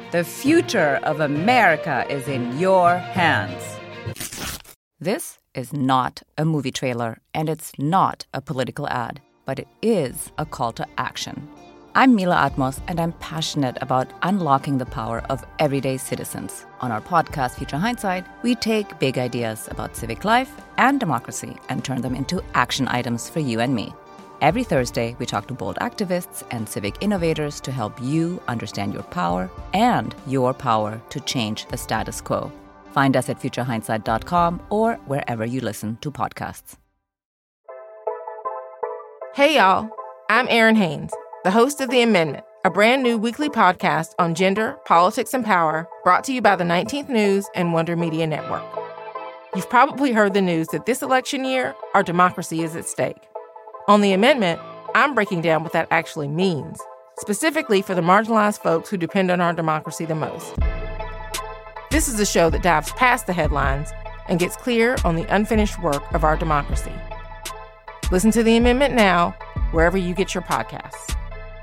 The future of America is in your hands. This is not a movie trailer, and it's not a political ad, but it is a call to action. I'm Mila Atmos, and I'm passionate about unlocking the power of everyday citizens. On our podcast, Future Hindsight, we take big ideas about civic life and democracy and turn them into action items for you and me. Every Thursday, we talk to bold activists and civic innovators to help you understand your power and your power to change the status quo. Find us at futurehindsight.com or wherever you listen to podcasts. Hey, y'all. I'm Erin Haynes, the host of The Amendment, a brand new weekly podcast on gender, politics, and power, brought to you by the 19th News and Wonder Media Network. You've probably heard the news that this election year, our democracy is at stake. On The Amendment, I'm breaking down what that actually means, specifically for the marginalized folks who depend on our democracy the most. This is a show that dives past the headlines and gets clear on the unfinished work of our democracy. Listen to The Amendment now, wherever you get your podcasts.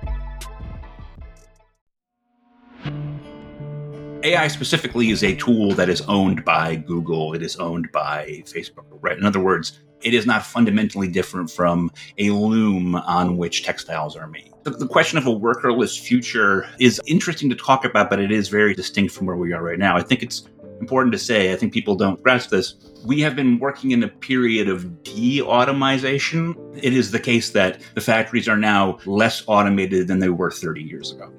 AI specifically is a tool that is owned by Google. It is owned by Facebook, right? In other words, it is not fundamentally different from a loom on which textiles are made. The question of a workerless future is interesting to talk about, but it is very distinct from where we are right now. I think it's important to say, I think people don't grasp this, we have been working in a period of de-automization. It is the case that the factories are now less automated than they were 30 years ago.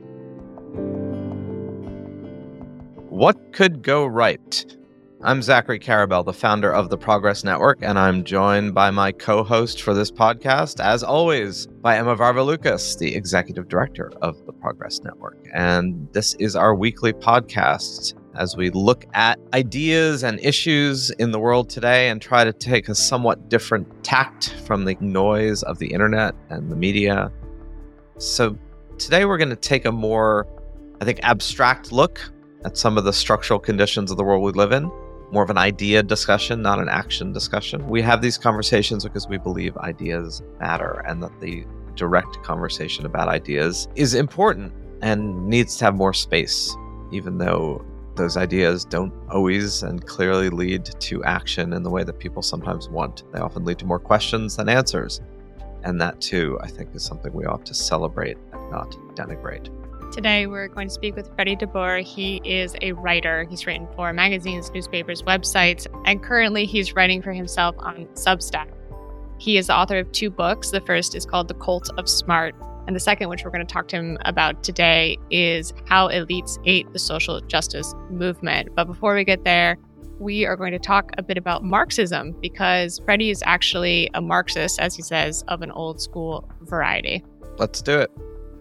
What could go right? I'm Zachary Karabell, the founder of the Progress Network, and I'm joined by my co-host for this podcast, as always, by Emma Varvaloucas, the executive director of the Progress Network. And this is our weekly podcast as we look at ideas and issues in the world today and try to take a somewhat different tact from the noise of the internet and the media. So today we're going to take a more, I think, abstract look at some of the structural conditions of the world we live in. More of an idea discussion, not an action discussion. We have these conversations because we believe ideas matter and that the direct conversation about ideas is important and needs to have more space, even though those ideas don't always and clearly lead to action in the way that people sometimes want. They often lead to more questions than answers. And that, too, I think, is something we ought to celebrate and not denigrate. Today, we're going to speak with Freddie DeBoer. He is a writer. He's written for magazines, newspapers, websites, and currently he's writing for himself on Substack. He is the author of 2 books. The first is called The Cult of Smart, and the second, which we're going to talk to him about today, is How Elites Ate the Social Justice Movement. But before we get there, we are going to talk a bit about Marxism, because Freddie is actually a Marxist, as he says, of an old school variety. Let's do it.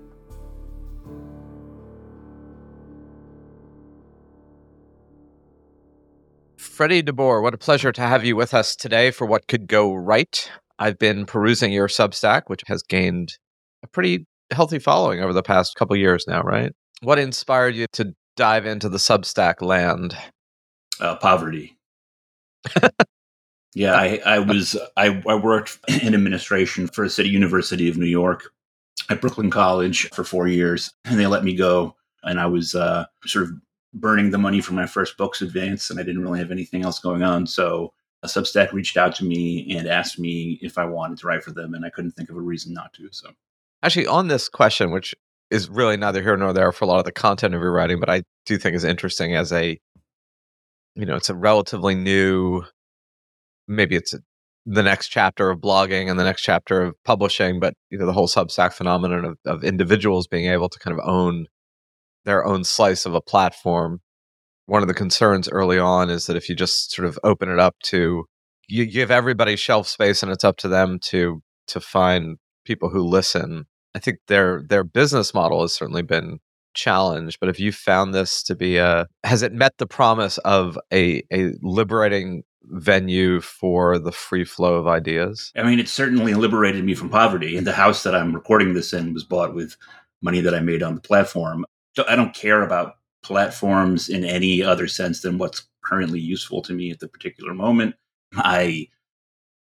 Freddie DeBoer, what a pleasure to have you with us today for What Could Go Right. I've been perusing your Substack, which has gained a pretty healthy following over the past couple years now, right? What inspired you to dive into the Substack land? Poverty. Yeah, I worked in administration for the City University of New York at Brooklyn College for 4 years, and they let me go. And I was sort of burning the money for my first book's advance, and I didn't really have anything else going on. So Substack reached out to me and asked me if I wanted to write for them, and I couldn't think of a reason not to. So, actually, on this question, which is really neither here nor there for a lot of the content of your writing, but I do think is interesting as a, it's a relatively new, maybe it's the next chapter of blogging and the next chapter of publishing, but the whole Substack phenomenon of individuals being able to kind of own their own slice of a platform. One of the concerns early on is that if you just sort of open it up to, you give everybody shelf space and it's up to them to find people who listen. I think their business model has certainly been challenged, but have you found this to be has it met the promise of a liberating venue for the free flow of ideas? I mean, it certainly liberated me from poverty. And the house that I'm recording this in was bought with money that I made on the platform. So I don't care about platforms in any other sense than what's currently useful to me at the particular moment. I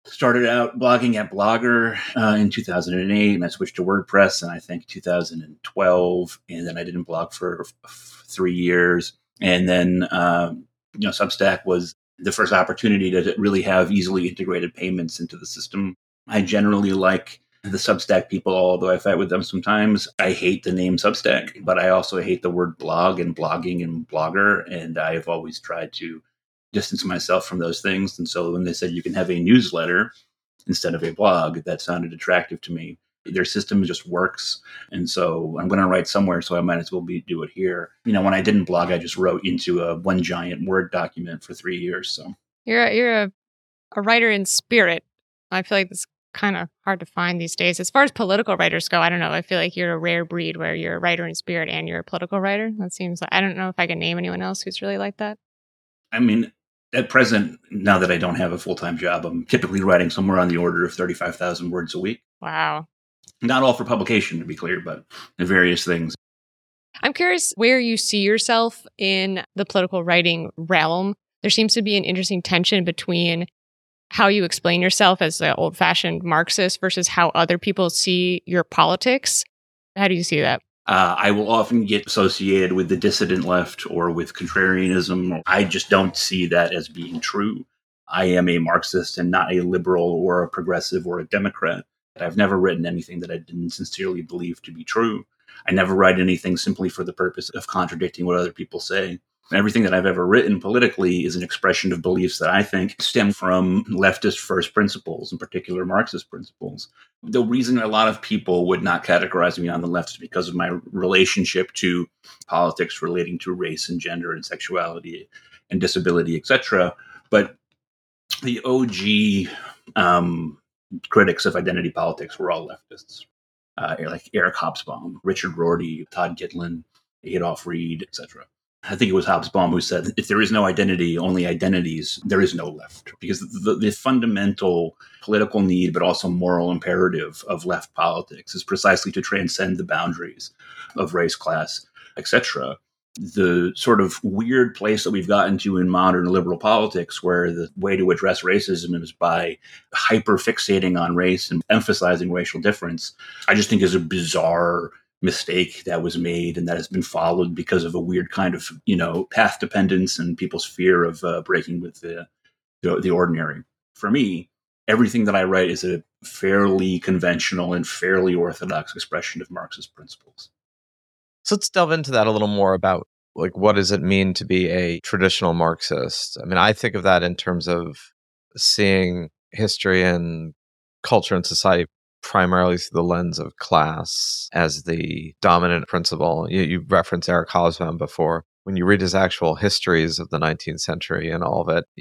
Started out blogging at Blogger in 2008, and I switched to WordPress in, I think, 2012. And then I didn't blog for 3 years. And then, Substack was the first opportunity to really have easily integrated payments into the system. I generally like the Substack people, although I fight with them sometimes. I hate the name Substack, but I also hate the word blog and blogging and blogger. And I've always tried to distance myself from those things. And so when they said you can have a newsletter instead of a blog, that sounded attractive to me. Their system just works. And so I'm going to write somewhere, so I might as well do it here. When I didn't blog, I just wrote into a one giant Word document for 3 years. So you're a writer in spirit. I feel like it's kind of hard to find these days. As far as political writers go, I don't know. I feel like you're a rare breed where you're a writer in spirit and you're a political writer. That seems like, I don't know if I can name anyone else who's really like that. I mean, at present, now that I don't have a full-time job, I'm typically writing somewhere on the order of 35,000 words a week. Wow. Not all for publication, to be clear, but various things. I'm curious where you see yourself in the political writing realm. There seems to be an interesting tension between how you explain yourself as an old-fashioned Marxist versus how other people see your politics. How do you see that? I will often get associated with the dissident left or with contrarianism. I just don't see that as being true. I am a Marxist and not a liberal or a progressive or a Democrat. I've never written anything that I didn't sincerely believe to be true. I never write anything simply for the purpose of contradicting what other people say. Everything that I've ever written politically is an expression of beliefs that I think stem from leftist first principles, in particular Marxist principles. The reason a lot of people would not categorize me on the left is because of my relationship to politics relating to race and gender and sexuality and disability, etc. But the OG critics of identity politics were all leftists, like Eric Hobsbawm, Richard Rorty, Todd Gitlin, Adolph Reed, etc. I think it was Hobsbawm who said, if there is no identity, only identities, there is no left. Because the fundamental political need, but also moral imperative of left politics is precisely to transcend the boundaries of race, class, etc. The sort of weird place that we've gotten to in modern liberal politics, where the way to address racism is by hyper-fixating on race and emphasizing racial difference, I just think is a bizarre mistake that was made and that has been followed because of a weird kind of, path dependence and people's fear of breaking with the ordinary. For me, everything that I write is a fairly conventional and fairly orthodox expression of Marxist principles. So let's delve into that a little more about, what does it mean to be a traditional Marxist? I mean, I think of that in terms of seeing history and culture and society primarily through the lens of class as the dominant principle. You referenced Eric Hobsbawm before. When you read his actual histories of the 19th century and all of it,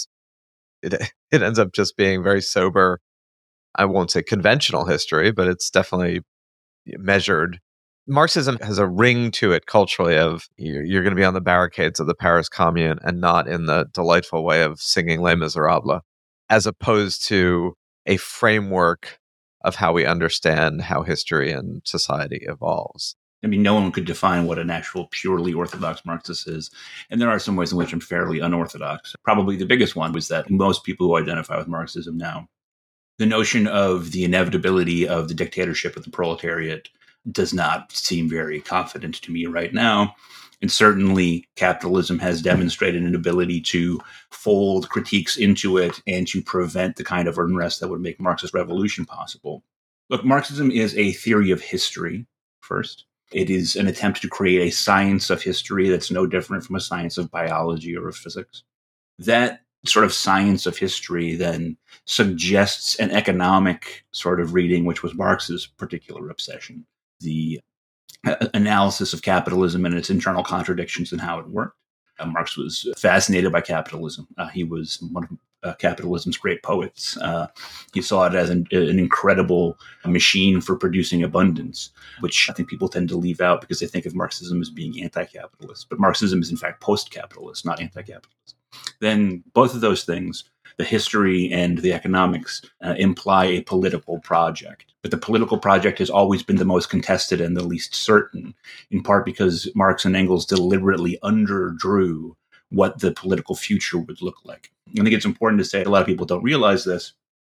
it ends up just being very sober. I won't say conventional history, but it's definitely measured. Marxism has a ring to it culturally of you're going to be on the barricades of the Paris Commune and not in the delightful way of singing Les Miserables, as opposed to a framework of how we understand how history and society evolves. I mean, no one could define what an actual purely orthodox Marxist is. And there are some ways in which I'm fairly unorthodox. Probably the biggest one was that most people who identify with Marxism now, the notion of the inevitability of the dictatorship of the proletariat does not seem very confident to me right now. And certainly capitalism has demonstrated an ability to fold critiques into it and to prevent the kind of unrest that would make Marxist revolution possible. Look, Marxism is a theory of history, first. It is an attempt to create a science of history that's no different from a science of biology or of physics. That sort of science of history then suggests an economic sort of reading, which was Marx's particular obsession. The analysis of capitalism and its internal contradictions and how it worked. Marx was fascinated by capitalism. He was one of capitalism's great poets. He saw it as an incredible machine for producing abundance, which I think people tend to leave out because they think of Marxism as being anti-capitalist. But Marxism is in fact post-capitalist, not anti-capitalist. Then both of those things, the history and the economics, imply a political project. But the political project has always been the most contested and the least certain, in part because Marx and Engels deliberately underdrew what the political future would look like. I think it's important to say, a lot of people don't realize this,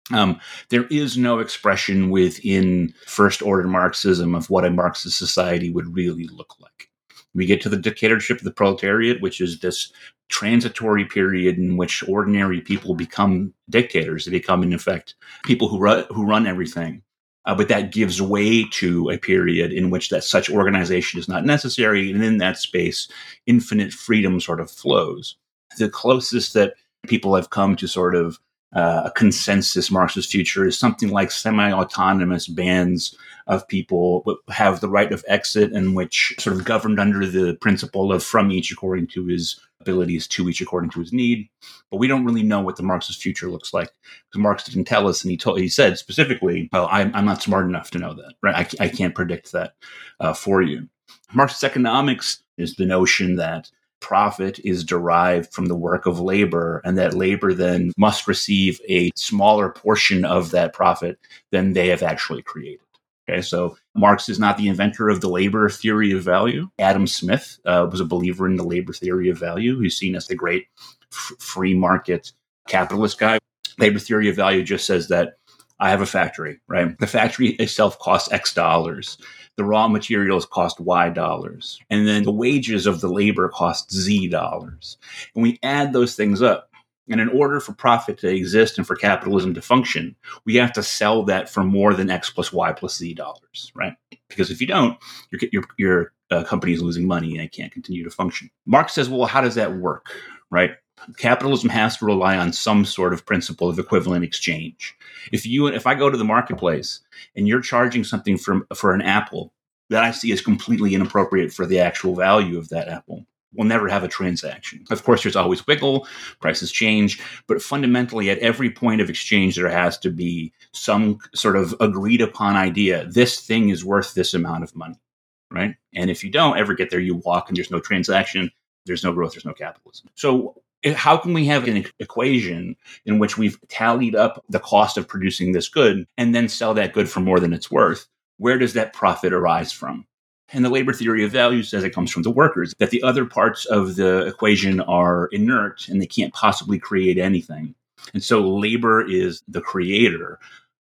There is no expression within first-order Marxism of what a Marxist society would really look like. We get to the dictatorship of the proletariat, which is this transitory period in which ordinary people become dictators. They become, in effect, people who run everything. But that gives way to a period in which that such organization is not necessary. And in that space, infinite freedom sort of flows. The closest that people have come to sort of a consensus Marxist future is something like semi-autonomous bands of people who have the right of exit and which sort of governed under the principle of from each according to his abilities, to each according to his need. But we don't really know what the Marxist future looks like because Marx didn't tell us, and he said specifically, well, I'm not smart enough to know that, right? I can't predict that for you. Marxist economics is the notion that profit is derived from the work of labor, and that labor then must receive a smaller portion of that profit than they have actually created. Okay, so Marx is not the inventor of the labor theory of value. Adam Smith was a believer in the labor theory of value, who's seen as the great free market capitalist guy. Labor theory of value just says that I have a factory, right? The factory itself costs X dollars. The raw materials cost Y dollars. And then the wages of the labor cost Z dollars. And we add those things up. And in order for profit to exist and for capitalism to function, we have to sell that for more than X plus Y plus Z dollars, right? Because if you don't, your company is losing money and it can't continue to function. Marx says, well, how does that work, right? Capitalism has to rely on some sort of principle of equivalent exchange. If I go to the marketplace and you're charging something for an apple that I see as completely inappropriate for the actual value of that apple, we'll never have a transaction. Of course, there's always wiggle, prices change, but fundamentally at every point of exchange, there has to be some sort of agreed upon idea. This thing is worth this amount of money, right? And if you don't ever get there, you walk and there's no transaction, there's no growth, there's no capitalism. So how can we have an equation in which we've tallied up the cost of producing this good and then sell that good for more than it's worth? Where does that profit arise from? And the labor theory of value says it comes from the workers, that the other parts of the equation are inert and they can't possibly create anything. And so labor is the creator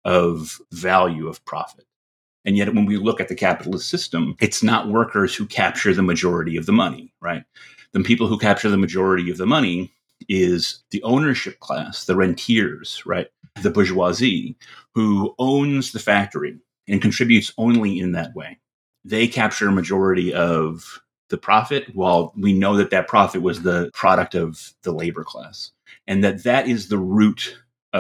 of value, of profit. And yet when we look at the capitalist system, it's not workers who capture the majority of the money, right? The people who capture the majority of the money is the ownership class, the rentiers, right? The bourgeoisie, who owns the factory and contributes only in that way. They capture a majority of the profit, while we know that that profit was the product of the labor class. And that is the root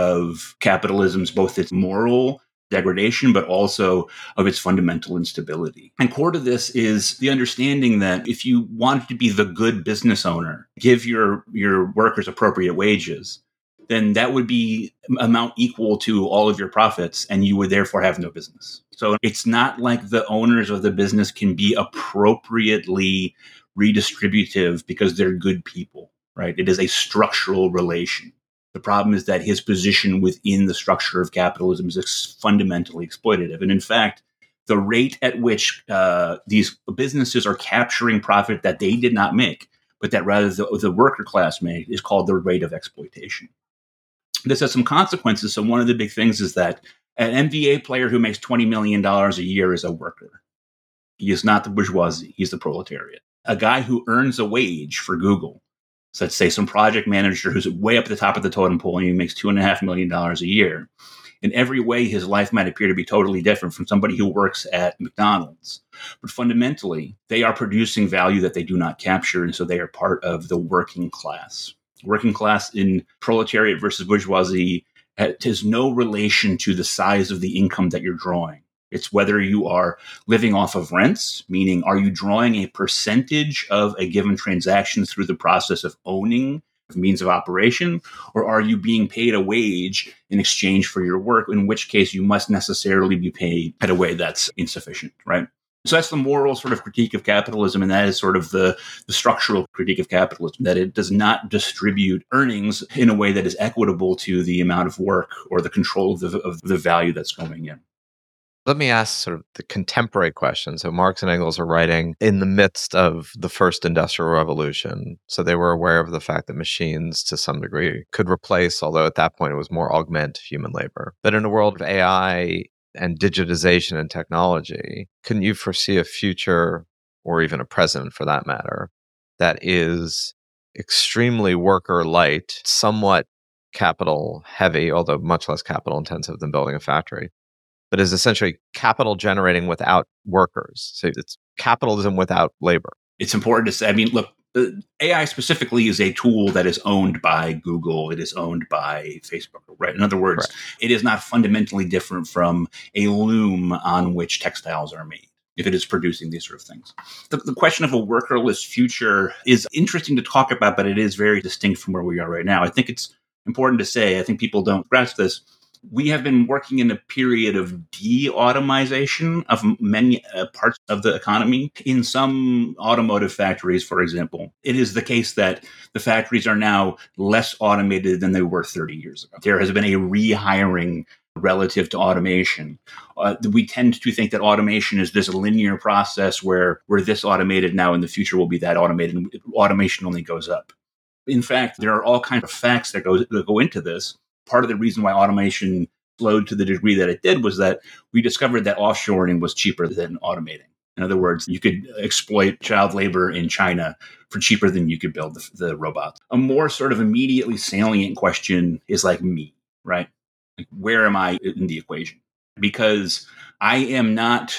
of capitalism's, both its moral degradation, but also of its fundamental instability. And core to this is the understanding that if you want to be the good business owner, give your workers appropriate wages, then that would be amount equal to all of your profits, and you would therefore have no business. So it's not like the owners of the business can be appropriately redistributive because they're good people, right? It is a structural relation. The problem is that his position within the structure of capitalism is fundamentally exploitative. And in fact, the rate at which these businesses are capturing profit that they did not make, but that rather the worker class made, is called the rate of exploitation. This has some consequences. So one of the big things is that an NBA player who makes $20 million a year is a worker. He is not the bourgeoisie. He's the proletariat. A guy who earns a wage for Google, so let's say some project manager who's way up at the top of the totem pole and he makes $2.5 million a year. In every way, his life might appear to be totally different from somebody who works at McDonald's. But fundamentally, they are producing value that they do not capture, and so they are part of the working class. Working class in proletariat versus bourgeoisie has no relation to the size of the income that you're drawing. It's whether you are living off of rents, meaning are you drawing a percentage of a given transaction through the process of owning the means of operation, or are you being paid a wage in exchange for your work, in which case you must necessarily be paid at a way that's insufficient, right? So that's the moral sort of critique of capitalism, and that is sort of the structural critique of capitalism, that it does not distribute earnings in a way that is equitable to the amount of work or the control of the value that's going in. Let me ask sort of the contemporary question. So Marx and Engels are writing in the midst of the first industrial revolution. So they were aware of the fact that machines to some degree could replace, although at that point it was more augment human labor. But in a world of AI and digitization and technology, can you foresee a future, or even a present for that matter, that is extremely worker light, somewhat capital heavy, although much less capital intensive than building a factory, but is essentially capital generating without workers? So it's capitalism without labor. It's important to say, I mean, look, AI specifically is a tool that is owned by Google. It is owned by Facebook, right? In other words, Correct. It is not fundamentally different from a loom on which textiles are made, if it is producing these sort of things. The question of a workerless future is interesting to talk about, but it is very distinct from where we are right now. I think it's important to say, I think people don't grasp this. We have been working in a period of de-automization of many parts of the economy. In some automotive factories, for example, it is the case that the factories are now less automated than they were 30 years ago. There has been a rehiring relative to automation. We tend to think that automation is this linear process where we're this automated now, in the future will be that automated, and automation only goes up. In fact, there are all kinds of facts that go into this. Part of the reason why automation slowed to the degree that it did was that we discovered that offshoring was cheaper than automating. In other words, you could exploit child labor in China for cheaper than you could build the robots. A more sort of immediately salient question is like me, right? Like, where am I in the equation? Because I am not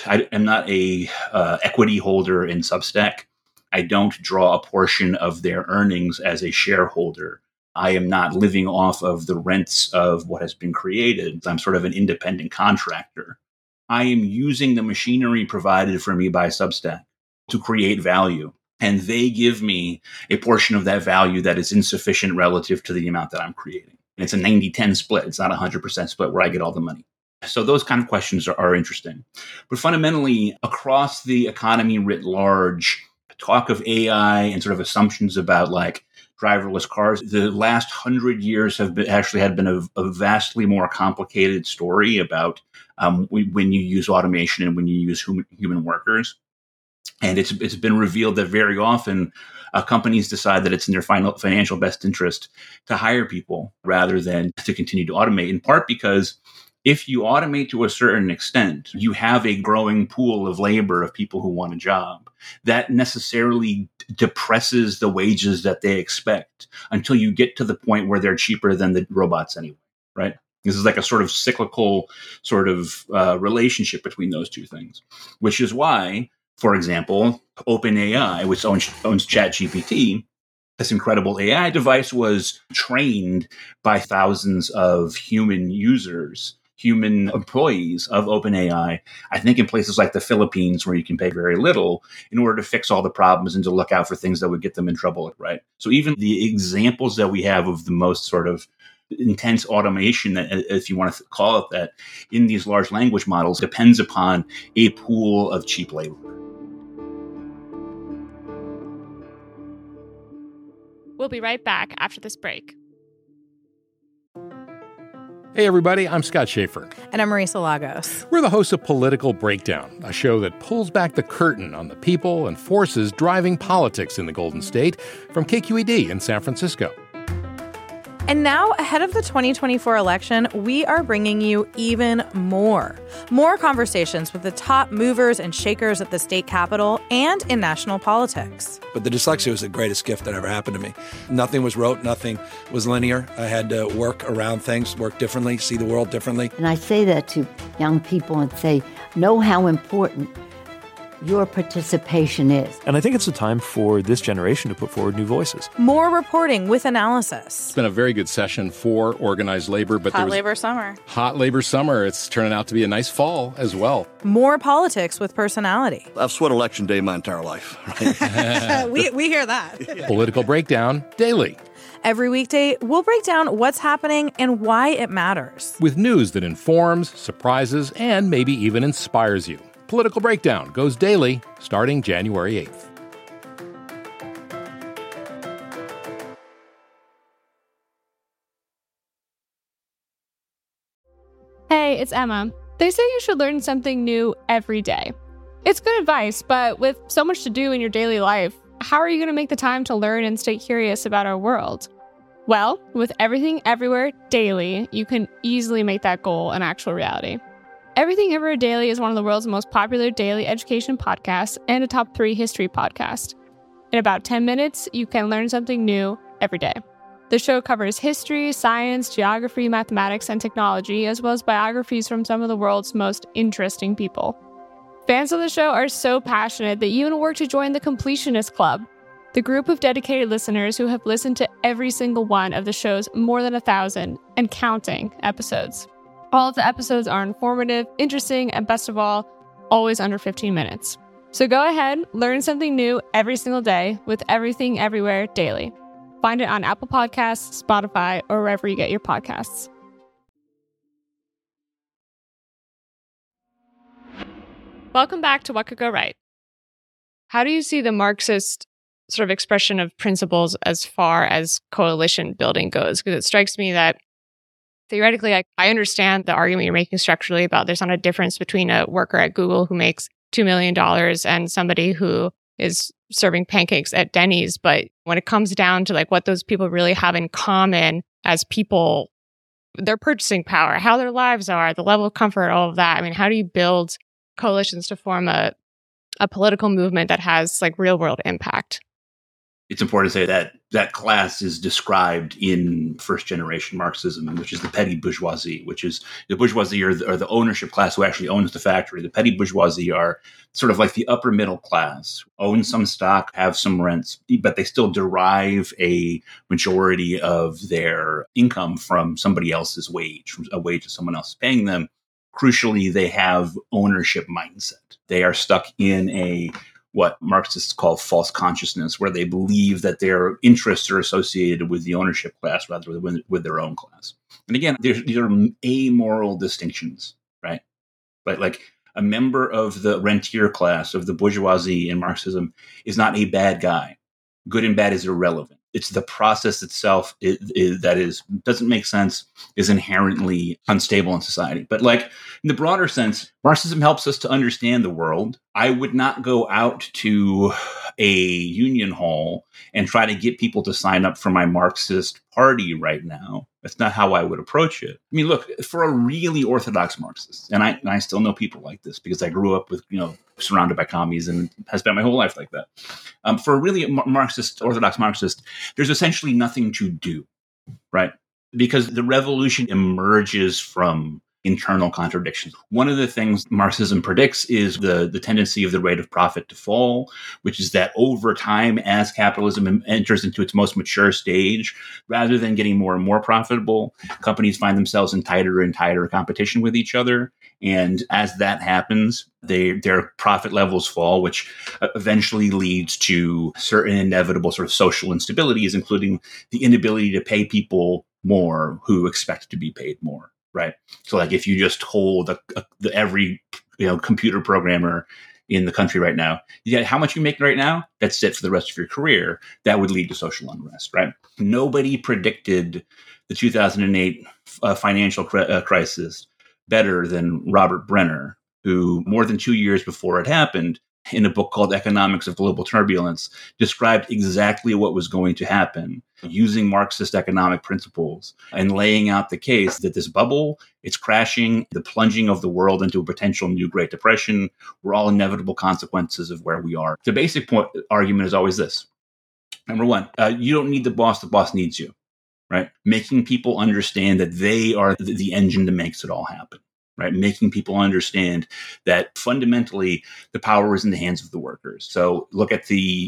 a equity holder in Substack. I don't draw a portion of their earnings as a shareholder. I am not living off of the rents of what has been created. I'm sort of an independent contractor. I am using the machinery provided for me by Substack to create value. And they give me a portion of that value that is insufficient relative to the amount that I'm creating. And it's a 90-10 split. It's not a 100% split where I get all the money. So those kind of questions are interesting. But fundamentally, across the economy writ large, talk of AI and sort of assumptions about like driverless cars, the last 100 years have been a vastly more complicated story about when you use automation and when you use human workers. And it's been revealed that very often companies decide that it's in their financial best interest to hire people rather than to continue to automate, in part because if you automate to a certain extent, you have a growing pool of labor of people who want a job. That necessarily depresses the wages that they expect until you get to the point where they're cheaper than the robots anyway, right? This is like a sort of cyclical sort of relationship between those two things, which is why, for example, OpenAI, which owns ChatGPT, this incredible AI device was trained by thousands of human users, human employees of OpenAI, I think in places like the Philippines where you can pay very little in order to fix all the problems and to look out for things that would get them in trouble, right? So even the examples that we have of the most sort of intense automation, if you want to call it that, in these large language models depends upon a pool of cheap labor. We'll be right back after this break. Hey everybody, I'm Scott Schaefer. And I'm Marisa Lagos. We're the hosts of Political Breakdown, a show that pulls back the curtain on the people and forces driving politics in the Golden State, from KQED in San Francisco. And now, ahead of the 2024 election, we are bringing you even more. More conversations with the top movers and shakers at the state capitol and in national politics. But the dyslexia was the greatest gift that ever happened to me. Nothing was rote, nothing was linear. I had to work around things, work differently, see the world differently. And I say that to young people and say, know how important your participation is. And I think it's a time for this generation to put forward new voices. More reporting with analysis. It's been a very good session for organized labor. But Hot labor summer. Hot labor summer. It's turning out to be a nice fall as well. More politics with personality. I've sweat election day my entire life. Right? we hear that. Political Breakdown daily. Every weekday, we'll break down what's happening and why it matters. With news that informs, surprises, and maybe even inspires you. Political Breakdown goes daily starting January 8th. Hey, it's Emma. They say you should learn something new every day. It's good advice, but with so much to do in your daily life, how are you going to make the time to learn and stay curious about our world? Well, with Everything Everywhere Daily, you can easily make that goal an actual reality. Everything Everywhere Daily is one of the world's most popular daily education podcasts and a top 3 history podcast. In about 10 minutes, you can learn something new every day. The show covers history, science, geography, mathematics, and technology, as well as biographies from some of the world's most interesting people. Fans of the show are so passionate that even work to join the Completionist Club, the group of dedicated listeners who have listened to every single one of the show's more than 1,000 and counting episodes. All of the episodes are informative, interesting, and best of all, always under 15 minutes. So go ahead, learn something new every single day with Everything Everywhere Daily. Find it on Apple Podcasts, Spotify, or wherever you get your podcasts. Welcome back to What Could Go Right. How do you see the Marxist sort of expression of principles as far as coalition building goes? Because it strikes me that theoretically, I understand the argument you're making structurally about there's not a difference between a worker at Google who makes $2 million and somebody who is serving pancakes at Denny's. But when it comes down to like what those people really have in common as people, their purchasing power, how their lives are, the level of comfort, all of that. I mean, how do you build coalitions to form a political movement that has like real world impact? It's important to say that that class is described in first generation Marxism, which is the petty bourgeoisie, which is the bourgeoisie or the ownership class who actually owns the factory. The petty bourgeoisie are sort of like the upper middle class, own some stock, have some rents, but they still derive a majority of their income from somebody else's wage, from a wage that someone else is paying them. Crucially, they have ownership mindset. They are stuck in what Marxists call false consciousness, where they believe that their interests are associated with the ownership class rather than with their own class. And again, these are amoral distinctions, right? But like a member of the rentier class, of the bourgeoisie in Marxism, is not a bad guy. Good and bad is irrelevant. It's the process itself that doesn't make sense, is inherently unstable in society. But like in the broader sense, Marxism helps us to understand the world. I would not go out to a union hall and try to get people to sign up for my Marxist party right now. That's not how I would approach it. I mean, look, for a really orthodox Marxist, and I still know people like this because I grew up with, surrounded by commies and have spent my whole life like that. For a really orthodox Marxist, there's essentially nothing to do, right? Because the revolution emerges from internal contradictions. One of the things Marxism predicts is the tendency of the rate of profit to fall, which is that over time, as capitalism enters into its most mature stage, rather than getting more and more profitable, companies find themselves in tighter and tighter competition with each other. And as that happens, their profit levels fall, which eventually leads to certain inevitable sort of social instabilities, including the inability to pay people more who expect to be paid more. Right. So like if you just told every computer programmer in the country right now, how much you make right now, that's it for the rest of your career, that would lead to social unrest. Right. Nobody predicted the 2008 financial crisis better than Robert Brenner, who more than 2 years before it happened, in a book called Economics of Global Turbulence, described exactly what was going to happen using Marxist economic principles and laying out the case that this bubble, it's crashing, the plunging of the world into a potential new Great Depression, were all inevitable consequences of where we are. The basic argument is always this. Number one, you don't need the boss needs you, right? Making people understand that they are the engine that makes it all happen. Right, making people understand that fundamentally the power is in the hands of the workers. So look at the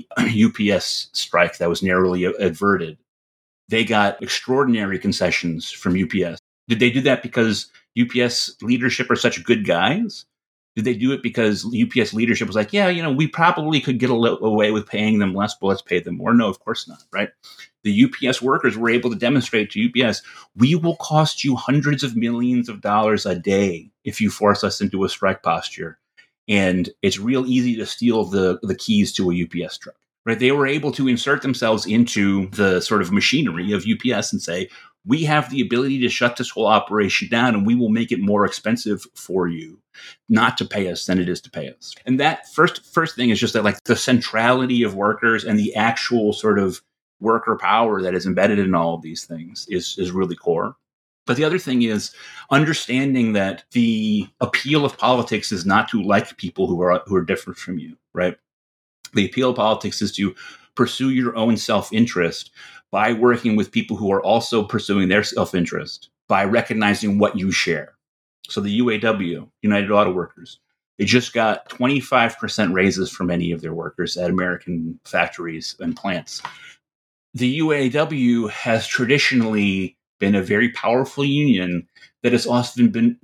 UPS strike that was narrowly averted. They got extraordinary concessions from UPS. Did they do that because UPS leadership are such good guys? Did they do it because UPS leadership was like, we probably could get away with paying them less, but let's pay them more? No, of course not, right? The UPS workers were able to demonstrate to UPS, we will cost you hundreds of millions of dollars a day if you force us into a strike posture. And it's real easy to steal the keys to a UPS truck, right? They were able to insert themselves into the sort of machinery of UPS and say, we have the ability to shut this whole operation down, and we will make it more expensive for you not to pay us than it is to pay us. And that first thing is just that, like, the centrality of workers and the actual sort of worker power that is embedded in all of these things is really core. But the other thing is understanding that the appeal of politics is not to like people who are different from you, right? The appeal of politics is to pursue your own self-interest by working with people who are also pursuing their self-interest, by recognizing what you share. So the UAW, United Auto Workers, they just got 25% raises for many of their workers at American factories and plants. The UAW has traditionally been a very powerful union that has often been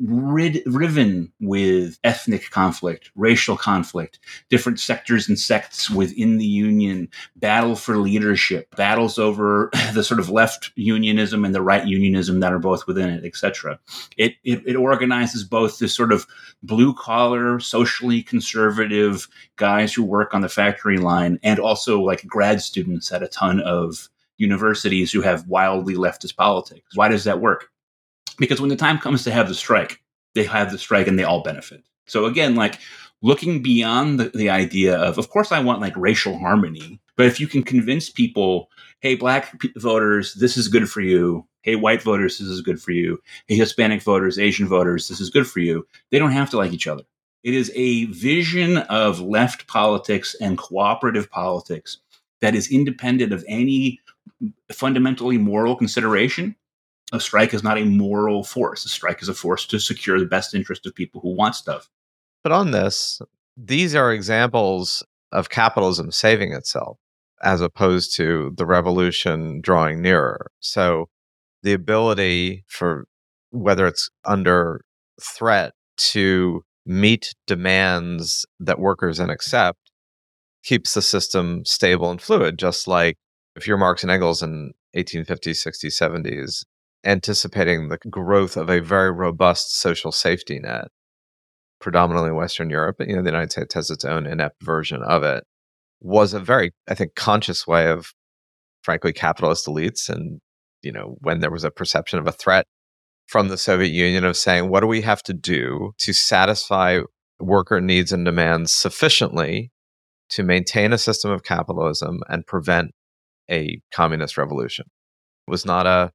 riven with ethnic conflict, racial conflict, different sectors and sects within the union, battle for leadership, battles over the sort of left unionism and the right unionism that are both within it, etc. It organizes both this sort of blue-collar, socially conservative guys who work on the factory line and also like grad students at a ton of universities who have wildly leftist politics. Why does that work? Because when the time comes to have the strike, they have the strike and they all benefit. So again, like looking beyond the idea of course, I want like racial harmony, but if you can convince people, hey, black voters, this is good for you. Hey, white voters, this is good for you. Hey, Hispanic voters, Asian voters, this is good for you. They don't have to like each other. It is a vision of left politics and cooperative politics that is independent of any fundamentally moral consideration. A strike is not a moral force. A strike is a force to secure the best interest of people who want stuff. But on this, these are examples of capitalism saving itself as opposed to the revolution drawing nearer. So the ability for, whether it's under threat, to meet demands that workers then accept keeps the system stable and fluid, just like if you're Marx and Engels in 1850s, 60s, 70s, anticipating the growth of a very robust social safety net, predominantly in Western Europe, but the United States has its own inept version of it, was a very, I think, conscious way of, frankly, capitalist elites. And, when there was a perception of a threat from the Soviet Union of saying, what do we have to do to satisfy worker needs and demands sufficiently to maintain a system of capitalism and prevent a communist revolution? It was not a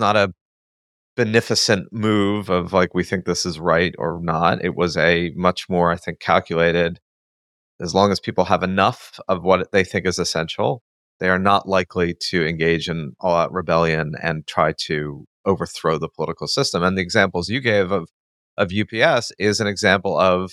beneficent move of like, we think this is right or not. It was a much more, I think, calculated, as long as people have enough of what they think is essential, they are not likely to engage in all-out rebellion and try to overthrow the political system. And the examples you gave of UPS is an example of,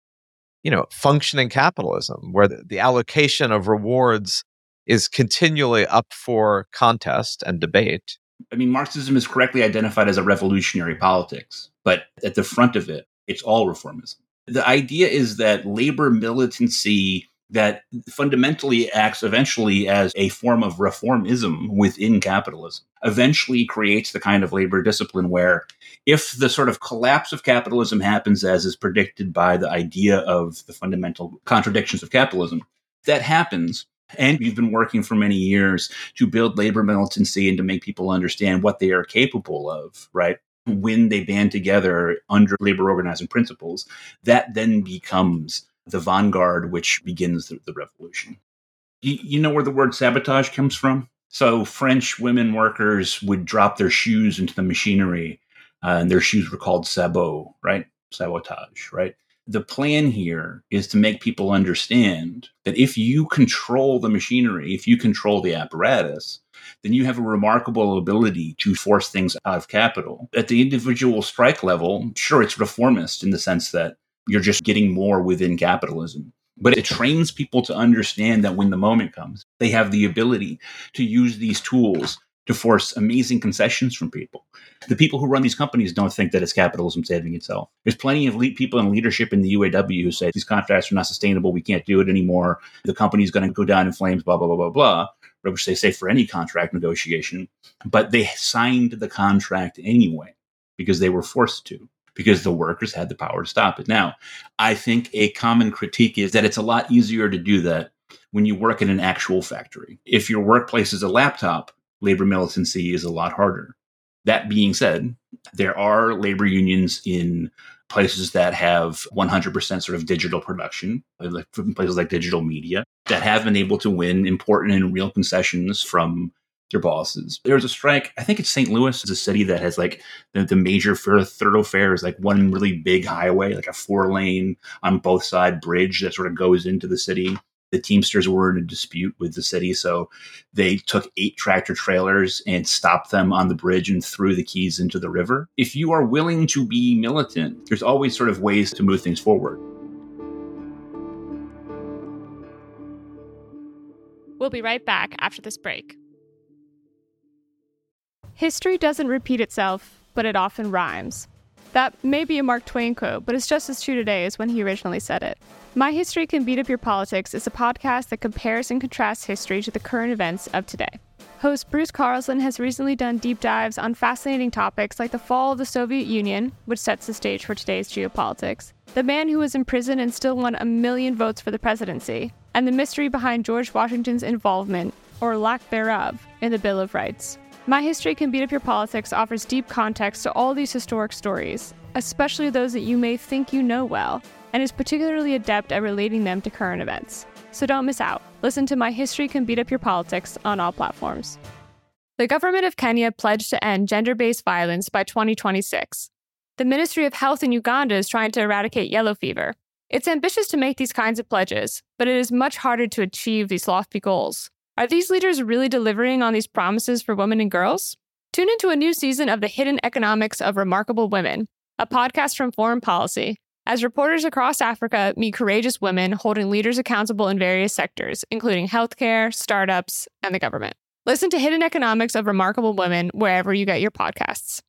functioning capitalism, where the allocation of rewards is continually up for contest and debate. I mean, Marxism is correctly identified as a revolutionary politics, but at the front of it, it's all reformism. The idea is that labor militancy that fundamentally acts eventually as a form of reformism within capitalism eventually creates the kind of labor discipline where if the sort of collapse of capitalism happens as is predicted by the idea of the fundamental contradictions of capitalism, that happens. And you've been working for many years to build labor militancy and to make people understand what they are capable of, right? When they band together under labor organizing principles, that then becomes the vanguard which begins the revolution. You know where the word sabotage comes from? So French women workers would drop their shoes into the machinery, and their shoes were called sabots, right? Sabotage, right? The plan here is to make people understand that if you control the machinery, if you control the apparatus, then you have a remarkable ability to force things out of capital. At the individual strike level, sure, it's reformist in the sense that you're just getting more within capitalism. But it trains people to understand that when the moment comes, they have the ability to use these tools to force amazing concessions from people. The people who run these companies don't think that it's capitalism saving itself. There's plenty of people in leadership in the UAW who say these contracts are not sustainable. We can't do it anymore. The company's going to go down in flames, blah, blah, blah, blah, blah, which they say for any contract negotiation. But they signed the contract anyway because they were forced to, because the workers had the power to stop it. Now, I think a common critique is that it's a lot easier to do that when you work in an actual factory. If your workplace is a laptop, labor militancy is a lot harder. That being said, there are labor unions in places that have 100% sort of digital production, like places like digital media, that have been able to win important and real concessions from their bosses. There's a strike. I think it's St. Louis is a city that has like the major thoroughfare is like one really big highway, like a 4-lane on both side bridge that sort of goes into the city. The Teamsters were in a dispute with the city, so they took 8 tractor trailers and stopped them on the bridge and threw the keys into the river. If you are willing to be militant, there's always sort of ways to move things forward. We'll be right back after this break. History doesn't repeat itself, but it often rhymes. That may be a Mark Twain quote, but it's just as true today as when he originally said it. My History Can Beat Up Your Politics is a podcast that compares and contrasts history to the current events of today. Host Bruce Carlson has recently done deep dives on fascinating topics like the fall of the Soviet Union, which sets the stage for today's geopolitics, the man who was in prison and still won 1 million votes for the presidency, and the mystery behind George Washington's involvement, or lack thereof, in the Bill of Rights. My History Can Beat Up Your Politics offers deep context to all these historic stories, especially those that you may think you know well, and is particularly adept at relating them to current events. So don't miss out. Listen to My History Can Beat Up Your Politics on all platforms. The government of Kenya pledged to end gender-based violence by 2026. The Ministry of Health in Uganda is trying to eradicate yellow fever. It's ambitious to make these kinds of pledges, but it is much harder to achieve these lofty goals. Are these leaders really delivering on these promises for women and girls? Tune into a new season of The Hidden Economics of Remarkable Women, a podcast from Foreign Policy, as reporters across Africa meet courageous women holding leaders accountable in various sectors, including healthcare, startups, and the government. Listen to Hidden Economics of Remarkable Women wherever you get your podcasts.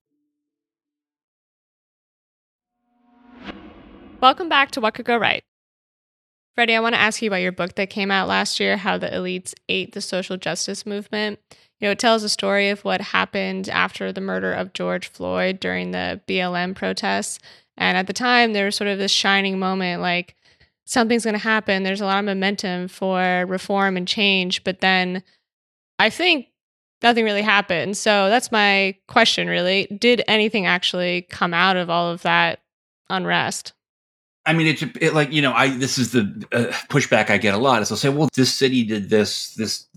Welcome back to What Could Go Right. Freddie, I want to ask you about your book that came out last year, How the Elites Ate the Social Justice Movement. It tells a story of what happened after the murder of George Floyd during the BLM protests. And at the time, there was sort of this shining moment, like something's going to happen. There's a lot of momentum for reform and change. But then I think nothing really happened. So that's my question, really. Did anything actually come out of all of that unrest? I mean, this is the pushback I get a lot. Is they'll say, well, this city did this,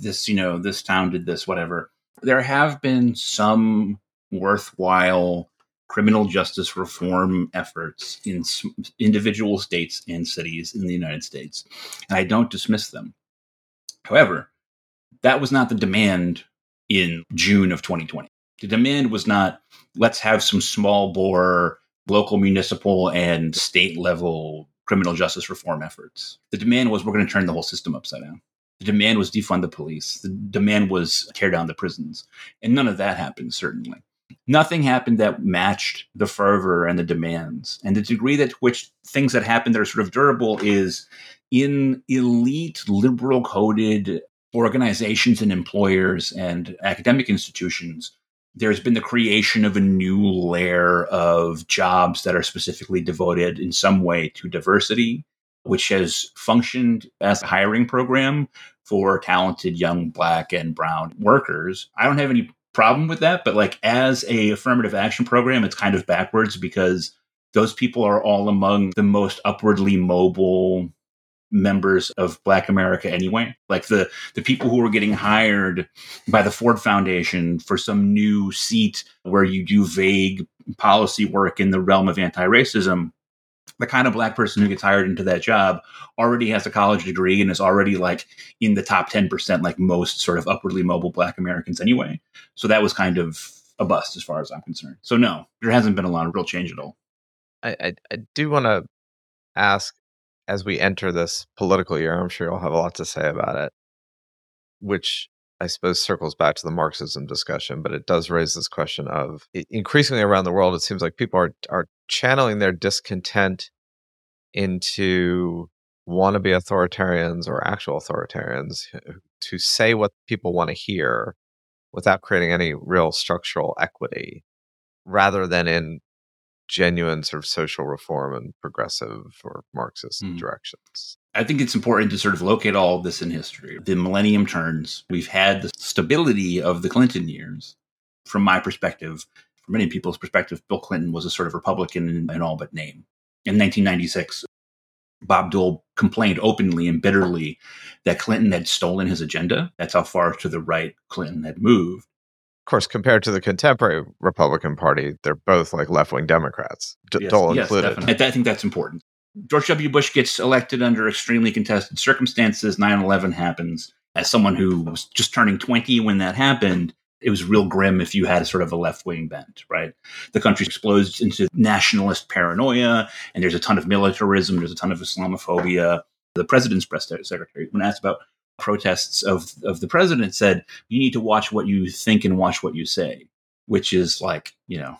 this town did this, whatever. There have been some worthwhile criminal justice reform efforts in individual states and cities in the United States, and I don't dismiss them. However, that was not the demand in June of 2020. The demand was not, let's have some small bore local, municipal, and state level criminal justice reform efforts. The demand was, we're going to turn the whole system upside down. The demand was defund the police. The demand was tear down the prisons. And none of that happened, certainly. Nothing happened that matched the fervor and the demands. And the degree that which things that happened that are sort of durable is in elite, liberal coded organizations and employers and academic institutions. There's been the creation of a new layer of jobs that are specifically devoted in some way to diversity, which has functioned as a hiring program for talented young Black and brown workers. I don't have any problem with that, but as a affirmative action program, it's kind of backwards because those people are all among the most upwardly mobile members of Black America anyway. Like the people who were getting hired by the Ford Foundation for some new seat where you do vague policy work in the realm of anti-racism, the kind of Black person who gets hired into that job already has a college degree and is already in the top 10%, like most sort of upwardly mobile Black Americans anyway. So that was kind of a bust as far as I'm concerned. So no, there hasn't been a lot of real change at all. I do want to ask, as we enter this political year, I'm sure you'll have a lot to say about it, which I suppose circles back to the Marxism discussion, but it does raise this question of increasingly around the world, it seems like people are channeling their discontent into wannabe authoritarians or actual authoritarians to say what people want to hear without creating any real structural equity, rather than in genuine sort of social reform and progressive or Marxist directions. I think it's important to sort of locate all of this in history. The millennium turns. We've had the stability of the Clinton years. from my perspective, from many people's perspective, Bill Clinton was a sort of Republican in all but name. In 1996, Bob Dole complained openly and bitterly that Clinton had stolen his agenda. That's how far to the right Clinton had moved. Of course, compared to the contemporary Republican Party, they're both like left-wing Democrats, Dole included. Definitely. I think that's important. George W. Bush gets elected under extremely contested circumstances. 9/11 happens. As someone who was just turning 20 when that happened, it was real grim if you had a sort of a left-wing bent, right? The country explodes into nationalist paranoia, and there's a ton of militarism, there's a ton of Islamophobia. The president's press secretary, when asked about protests of the president, said, you need to watch what you think and watch what you say, which is like,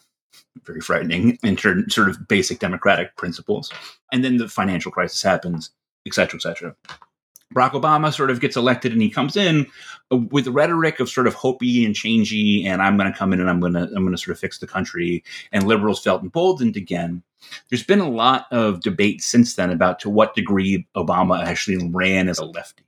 very frightening in sort of basic democratic principles. And then the financial crisis happens, et cetera, et cetera. Barack Obama sort of gets elected, and he comes in with the rhetoric of sort of hopey and changey, and I'm going to come in and I'm going to sort of fix the country. And liberals felt emboldened again. There's been a lot of debate since then about to what degree Obama actually ran as a lefty.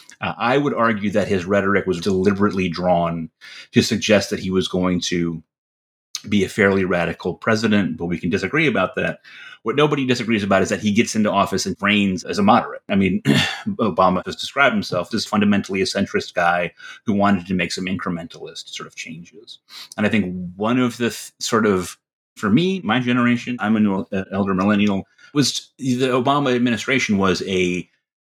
I would argue that his rhetoric was deliberately drawn to suggest that he was going to be a fairly radical president, but we can disagree about that. What nobody disagrees about is that he gets into office and reigns as a moderate. I mean, Obama has described himself as fundamentally a centrist guy who wanted to make some incrementalist sort of changes. And I think one of the sort of, for me, my generation, I'm an elder millennial, was the Obama administration was a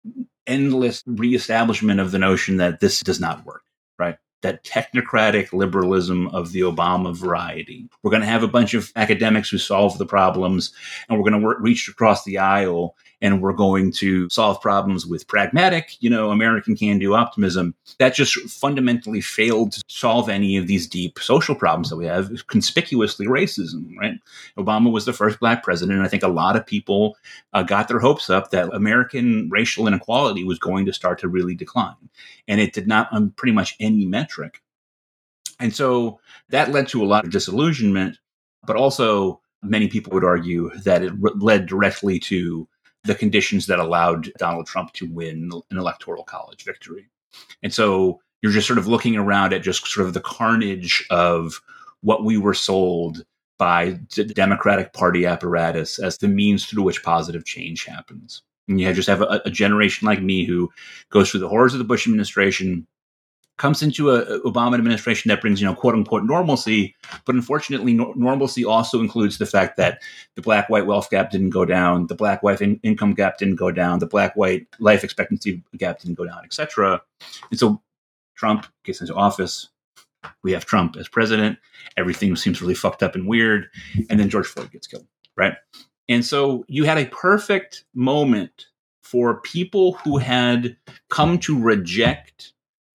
endless reestablishment of the notion that this does not work, right? That technocratic liberalism of the Obama variety. We're going to have a bunch of academics who solve the problems, and we're going to reach across the aisle, and we're going to solve problems with pragmatic, American can-do optimism. That just fundamentally failed to solve any of these deep social problems that we have, conspicuously racism, right? Obama was the first black president, and I think a lot of people got their hopes up that American racial inequality was going to start to really decline. And it did not on pretty much any metric. And so that led to a lot of disillusionment, but also many people would argue that it led directly to the conditions that allowed Donald Trump to win an electoral college victory. And so you're just sort of looking around at just sort of the carnage of what we were sold by the Democratic Party apparatus as the means through which positive change happens. And you just have a generation like me who goes through the horrors of the Bush administration, comes into an Obama administration that brings, quote unquote, normalcy. But unfortunately, normalcy also includes the fact that the black-white wealth gap didn't go down, the black-white income gap didn't go down, the black-white life expectancy gap didn't go down, et cetera. And so Trump gets into office. We have Trump as president. Everything seems really fucked up and weird. And then George Floyd gets killed, right? And so you had a perfect moment for people who had come to reject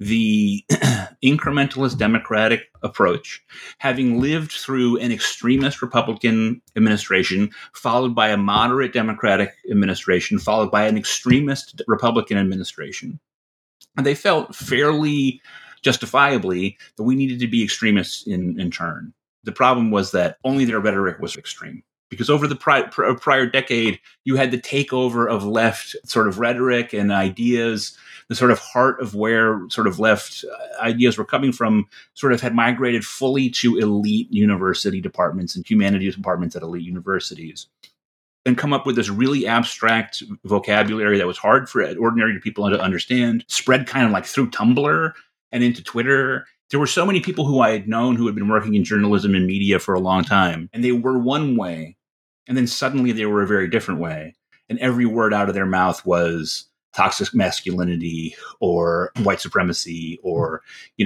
the incrementalist democratic approach, having lived through an extremist Republican administration, followed by a moderate Democratic administration, followed by an extremist Republican administration. And they felt fairly justifiably that we needed to be extremists in turn. The problem was that only their rhetoric was extreme. Because over the prior decade, you had the takeover of left sort of rhetoric and ideas. The sort of heart of where sort of left ideas were coming from sort of had migrated fully to elite university departments and humanities departments at elite universities, and come up with this really abstract vocabulary that was hard for ordinary people to understand, spread kind of like through Tumblr and into Twitter. There were so many people who I had known who had been working in journalism and media for a long time, and they were one way, and then suddenly they were a very different way. And every word out of their mouth was toxic masculinity or white supremacy or,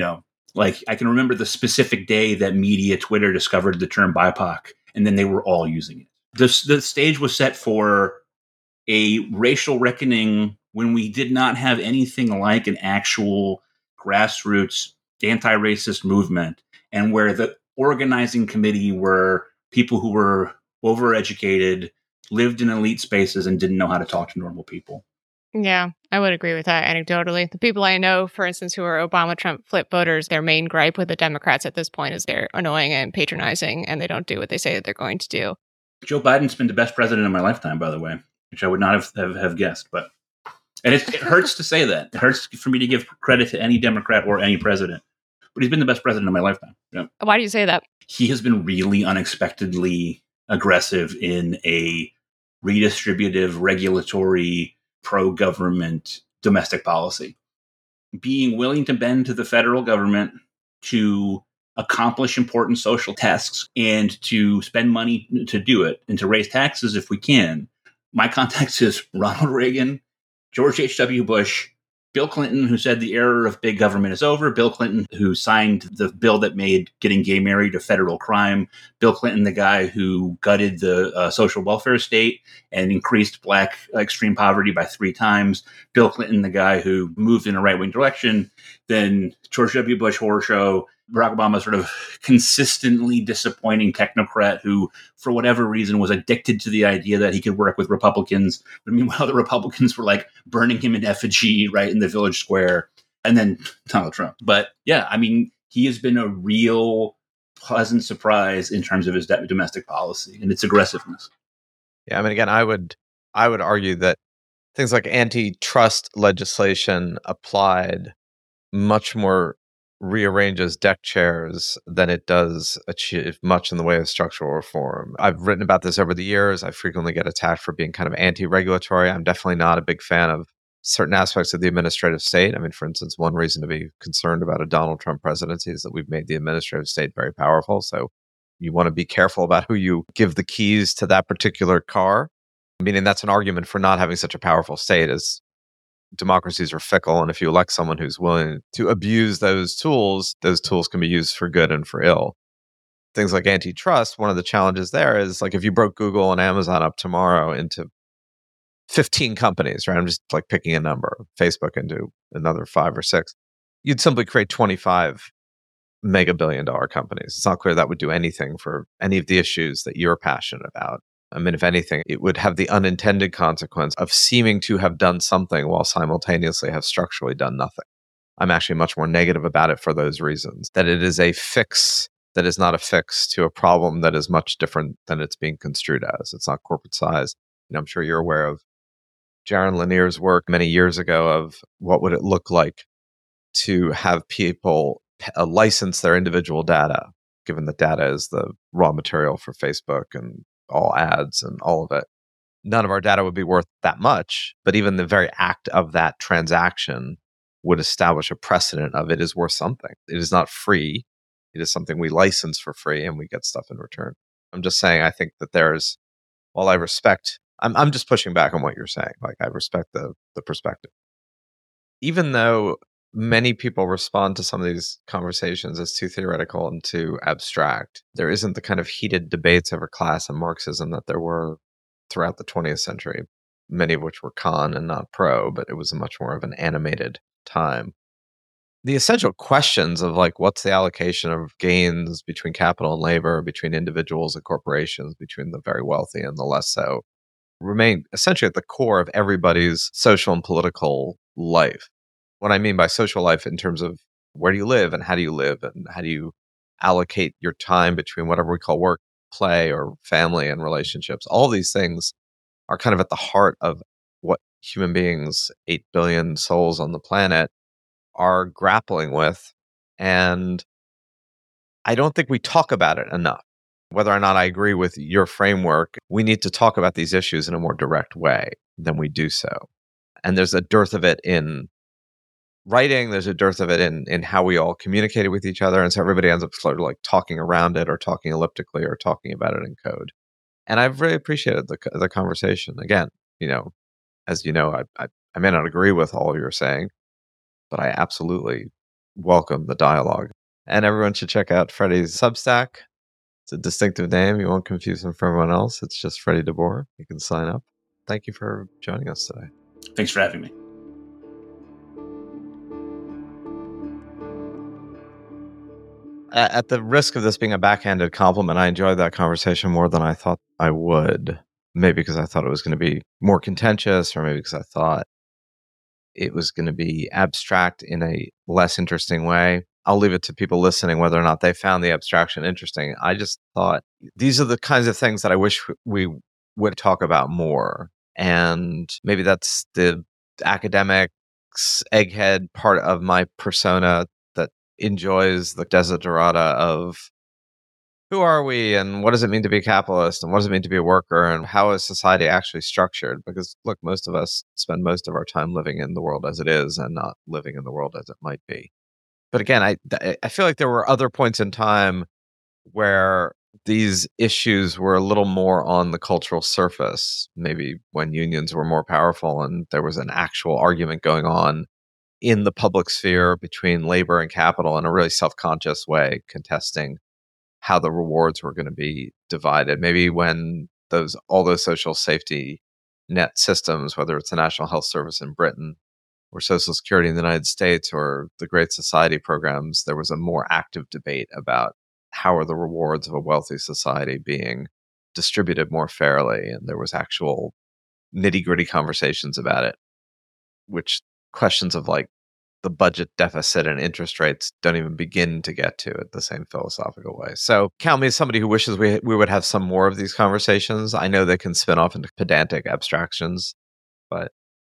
like I can remember the specific day that media Twitter discovered the term BIPOC, and then they were all using it. The stage was set for a racial reckoning when we did not have anything like an actual grassroots anti-racist movement, and where the organizing committee were people who were overeducated, lived in elite spaces, and didn't know how to talk to normal people. Yeah, I would agree with that anecdotally. The people I know, for instance, who are Obama-Trump flip voters, their main gripe with the Democrats at this point is they're annoying and patronizing, and they don't do what they say that they're going to do. Joe Biden's been the best president in my lifetime, by the way, which I would not have guessed. And it hurts to say that. It hurts for me to give credit to any Democrat or any president. but he's been the best president of my lifetime. Yeah. Why do you say that? He has been really unexpectedly aggressive in a redistributive, regulatory, pro-government domestic policy. Being willing to bend to the federal government to accomplish important social tasks and to spend money to do it and to raise taxes if we can. My context is Ronald Reagan, George H.W. Bush, Bill Clinton, who said the era of big government is over, Bill Clinton, who signed the bill that made getting gay married a federal crime, Bill Clinton, the guy who gutted the social welfare state and increased black extreme poverty by 3 times, Bill Clinton, the guy who moved in a right-wing direction, then George W. Bush horror show, Barack Obama, sort of consistently disappointing technocrat who, for whatever reason, was addicted to the idea that he could work with Republicans. But meanwhile, the Republicans were like burning him in effigy right in the village square. And then Donald Trump. But yeah, I mean, he has been a real pleasant surprise in terms of his domestic policy and its aggressiveness. Yeah, I mean, again, I would argue that things like antitrust legislation applied much more rearranges deck chairs than it does achieve much in the way of structural reform. I've written about this over the years. I frequently get attacked for being kind of anti-regulatory. I'm definitely not a big fan of certain aspects of the administrative state. I mean, for instance, one reason to be concerned about a Donald Trump presidency is that we've made the administrative state very powerful. So you want to be careful about who you give the keys to that particular car. Meaning that's an argument for not having such a powerful state, as democracies are fickle, and if you elect someone who's willing to abuse those tools can be used for good and for ill. Things like antitrust, one of the challenges there is, like, if you broke Google and Amazon up tomorrow into 15 companies, right? I'm just like picking a number, Facebook into another 5 or 6, you'd simply create 25 mega billion-dollar companies. It's not clear that would do anything for any of the issues that you're passionate about. I mean, if anything, it would have the unintended consequence of seeming to have done something while simultaneously have structurally done nothing. I'm actually much more negative about it for those reasons, that it is a fix that is not a fix to a problem that is much different than it's being construed as. It's not corporate size. I'm sure you're aware of Jaron Lanier's work many years ago of what would it look like to have people license their individual data, given that data is the raw material for Facebook and all ads and all of it. None of our data would be worth that much, but even the very act of that transaction would establish a precedent of it is worth something. It is not free. It is something we license for free and we get stuff in return. I'm just saying, I think that there's, while I respect, I'm just pushing back on what you're saying. Like, I respect the perspective. Even though many people respond to some of these conversations as too theoretical and too abstract, there isn't the kind of heated debates over class and Marxism that there were throughout the 20th century, many of which were con and not pro, but it was much more of an animated time. The essential questions of, like, what's the allocation of gains between capital and labor, between individuals and corporations, between the very wealthy and the less so, remain essentially at the core of everybody's social and political life. What I mean by social life in terms of where do you live and how do you allocate your time between whatever we call work, play, or family and relationships. All these things are kind of at the heart of what human beings, 8 billion souls on the planet, are grappling with. And I don't think we talk about it enough. Whether or not I agree with your framework, we need to talk about these issues in a more direct way than we do so. And there's a dearth of it in writing, there's a dearth of it in how we all communicated with each other. And so everybody ends up sort of like talking around it or talking elliptically or talking about it in code. And I've really appreciated the conversation. Again, as you know, I may not agree with all you're saying, but I absolutely welcome the dialogue. And everyone should check out Freddie's Substack. It's a distinctive name. You won't confuse him from everyone else. It's just Freddie DeBoer. You can sign up. Thank you for joining us today. Thanks for having me. At the risk of this being a backhanded compliment, I enjoyed that conversation more than I thought I would. Maybe because I thought it was going to be more contentious, or maybe because I thought it was going to be abstract in a less interesting way. I'll leave it to people listening whether or not they found the abstraction interesting. I just thought these are the kinds of things that I wish we would talk about more. And maybe that's the academics, egghead part of my persona that enjoys the desiderata of who are we and what does it mean to be a capitalist and what does it mean to be a worker and how is society actually structured? Because look, most of us spend most of our time living in the world as it is and not living in the world as it might be. But again, I feel like there were other points in time where these issues were a little more on the cultural surface, maybe when unions were more powerful and there was an actual argument going on in the public sphere between labor and capital in a really self-conscious way, contesting how the rewards were going to be divided. Maybe when all those social safety net systems, whether it's the National Health Service in Britain or Social Security in the United States or the Great Society programs, there was a more active debate about how are the rewards of a wealthy society being distributed more fairly. And there was actual nitty-gritty conversations about it, which questions of like the budget deficit and interest rates don't even begin to get to at the same philosophical way. So count me as somebody who wishes we would have some more of these conversations. I know they can spin off into pedantic abstractions, but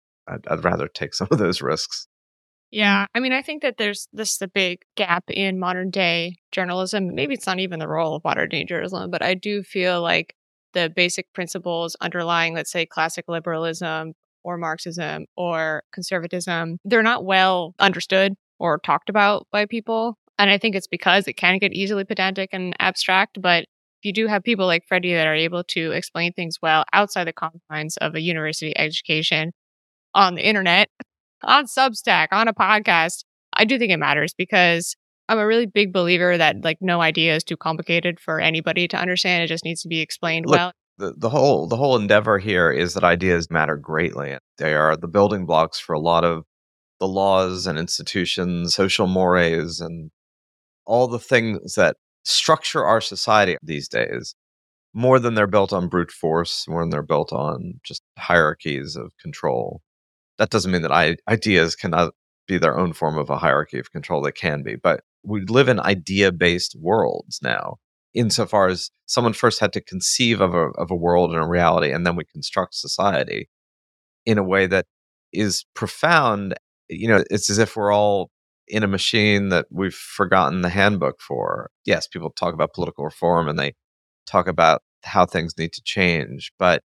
I'd rather take some of those risks. Yeah, I mean, I think that there's a big gap in modern day journalism. Maybe it's not even the role of modern day journalism, but I do feel like the basic principles underlying, let's say, classic liberalism or Marxism or conservatism, they're not well understood or talked about by people. And I think it's because it can get easily pedantic and abstract. But if you do have people like Freddie that are able to explain things well outside the confines of a university education on the internet, on Substack, on a podcast, I do think it matters because I'm a really big believer that like no idea is too complicated for anybody to understand. It just needs to be explained well. The whole endeavor here is that ideas matter greatly. They are the building blocks for a lot of the laws and institutions, social mores, and all the things that structure our society these days, more than they're built on brute force, more than they're built on just hierarchies of control. That doesn't mean that ideas cannot be their own form of a hierarchy of control. They can be, but we live in idea-based worlds now, insofar as someone first had to conceive of a world and a reality, and then we construct society in a way that is profound. You know, it's as if we're all in a machine that we've forgotten the handbook for. Yes, people talk about political reform and they talk about how things need to change, but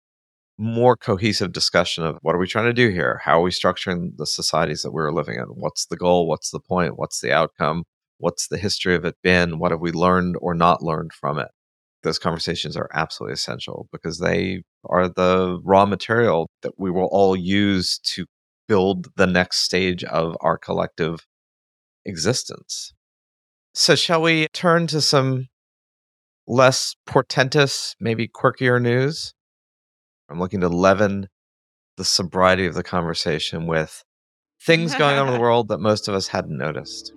more cohesive discussion of what are we trying to do here? How are we structuring the societies that we're living in? What's the goal? What's the point? What's the outcome? What's the history of it been? What have we learned or not learned from it? Those conversations are absolutely essential because they are the raw material that we will all use to build the next stage of our collective existence. So shall we turn to some less portentous, maybe quirkier news? I'm looking to leaven the sobriety of the conversation with things going on in the world that most of us hadn't noticed.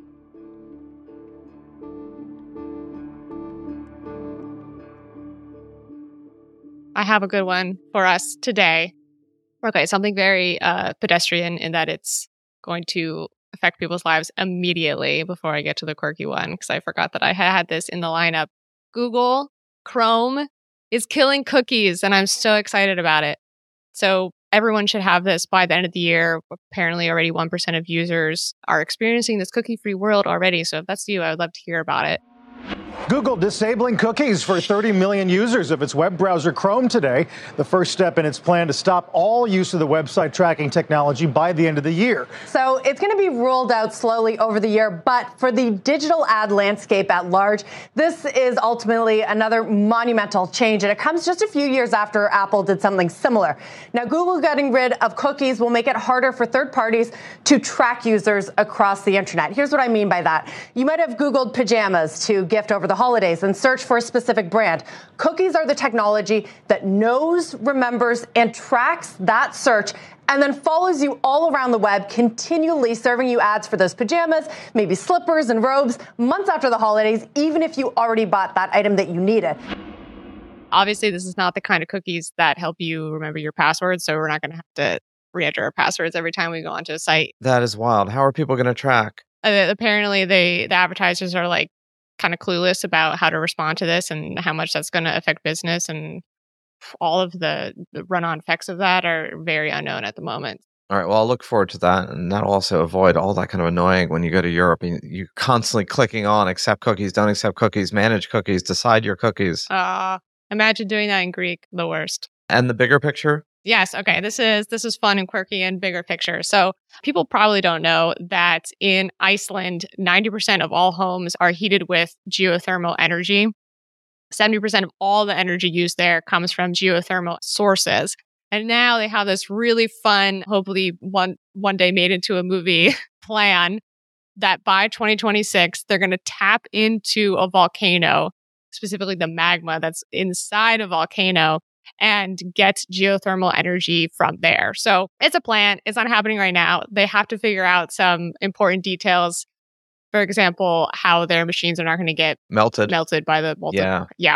I have a good one for us today. Okay, something very pedestrian in that it's going to affect people's lives immediately before I get to the quirky one, because I forgot that I had this in the lineup. Google Chrome is killing cookies, and I'm so excited about it. So everyone should have this by the end of the year. Apparently already 1% of users are experiencing this cookie-free world already. So if that's you, I would love to hear about it. Google disabling cookies for 30 million users of its web browser Chrome today, the first step in its plan to stop all use of the website tracking technology by the end of the year. So it's going to be rolled out slowly over the year, but for the digital ad landscape at large, this is ultimately another monumental change, and it comes just a few years after Apple did something similar. Now, Google getting rid of cookies will make it harder for third parties to track users across the internet. Here's what I mean by that. You might have Googled pajamas to gift over the holidays and search for a specific brand. Cookies are the technology that knows, remembers, and tracks that search and then follows you all around the web, continually serving you ads for those pajamas, maybe slippers and robes, months after the holidays, even if you already bought that item that you needed. Obviously, this is not the kind of cookies that help you remember your passwords, so we're not going to have to re-enter our passwords every time we go onto a site. That is wild. How are people going to track? Apparently, the advertisers are like kind of clueless about how to respond to this and how much that's going to affect business, and all of the run-on effects of that are very unknown at the moment. All right, well, I'll look forward to that. And that'll also avoid all that kind of annoying when you go to Europe and you're constantly clicking on accept cookies, don't accept cookies, manage cookies, decide your cookies. Imagine doing that in Greek, the worst. And the bigger picture? Yes. Okay. This is fun and quirky and bigger picture. So people probably don't know that in Iceland, 90% of all homes are heated with geothermal energy. 70% of all the energy used there comes from geothermal sources. And now they have this really fun, hopefully one day made into a movie plan that by 2026, they're going to tap into a volcano, specifically the magma that's inside a volcano, and get geothermal energy from there. So it's a plan. It's not happening right now. They have to figure out some important details. For example, how their machines are not going to get melted by the molten. Yeah.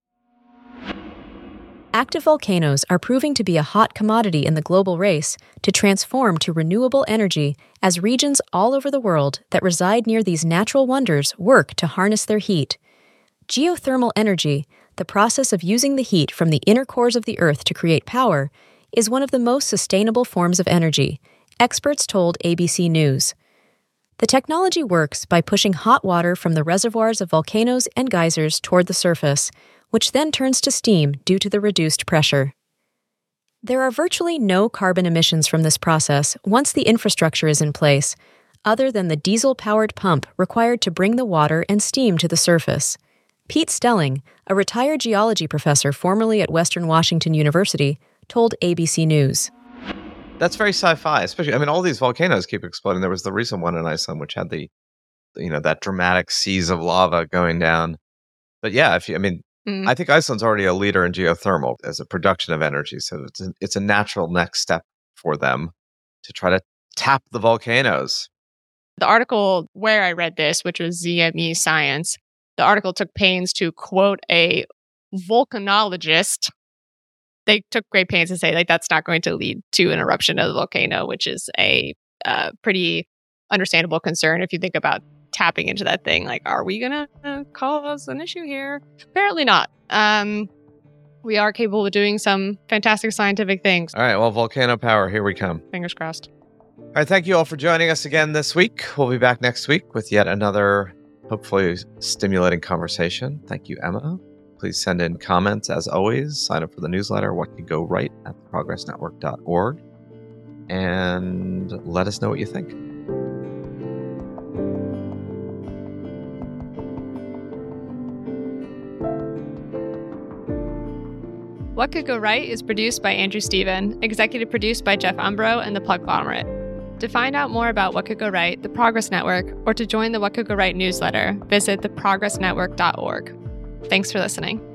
Active volcanoes are proving to be a hot commodity in the global race to transform to renewable energy as regions all over the world that reside near these natural wonders work to harness their heat. Geothermal energy, the process of using the heat from the inner cores of the Earth to create power, is one of the most sustainable forms of energy, experts told ABC News. The technology works by pushing hot water from the reservoirs of volcanoes and geysers toward the surface, which then turns to steam due to the reduced pressure. There are virtually no carbon emissions from this process once the infrastructure is in place, other than the diesel-powered pump required to bring the water and steam to the surface. Pete Stelling, a retired geology professor formerly at Western Washington University, told ABC News. That's very sci-fi, especially, all these volcanoes keep exploding. There was the recent one in Iceland, which had that dramatic seas of lava going down. But yeah, I think Iceland's already a leader in geothermal as a production of energy. So it's a natural next step for them to try to tap the volcanoes. The article where I read this, which was ZME Science, the article took pains to quote a volcanologist. They took great pains to say that's not going to lead to an eruption of the volcano, which is a pretty understandable concern if you think about tapping into that thing. Are we going to cause an issue here? Apparently not. We are capable of doing some fantastic scientific things. All right, well, volcano power, here we come. Fingers crossed. All right, thank you all for joining us again this week. We'll be back next week with yet another, hopefully, stimulating conversation. Thank you, Emma. Please send in comments, as always. Sign up for the newsletter, What Could Go Right, at theprogressnetwork.org. And let us know what you think. What Could Go Right is produced by Andrew Steven, executive produced by Jeff Umbro and The Pluglomerate. To find out more about What Could Go Right, the Progress Network, or to join the What Could Go Right newsletter, visit theprogressnetwork.org. Thanks for listening.